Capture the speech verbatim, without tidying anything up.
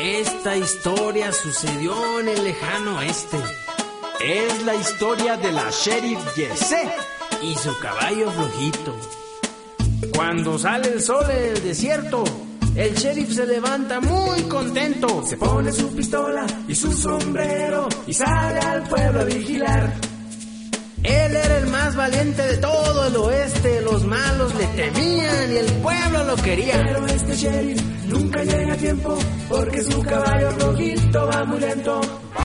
Esta historia sucedió en el lejano oeste. Es la historia de la Sheriff Jesse y su caballo flojito. Cuando sale el sol en el desierto, el sheriff se levanta muy contento. Se pone su pistola y su sombrero y sale al pueblo a vigilar. Él era el más valiente de todo el oeste. Los malos le temían y el pueblo lo quería. Pero este sheriff nunca llega a tiempo porque su caballo flojito va muy lento.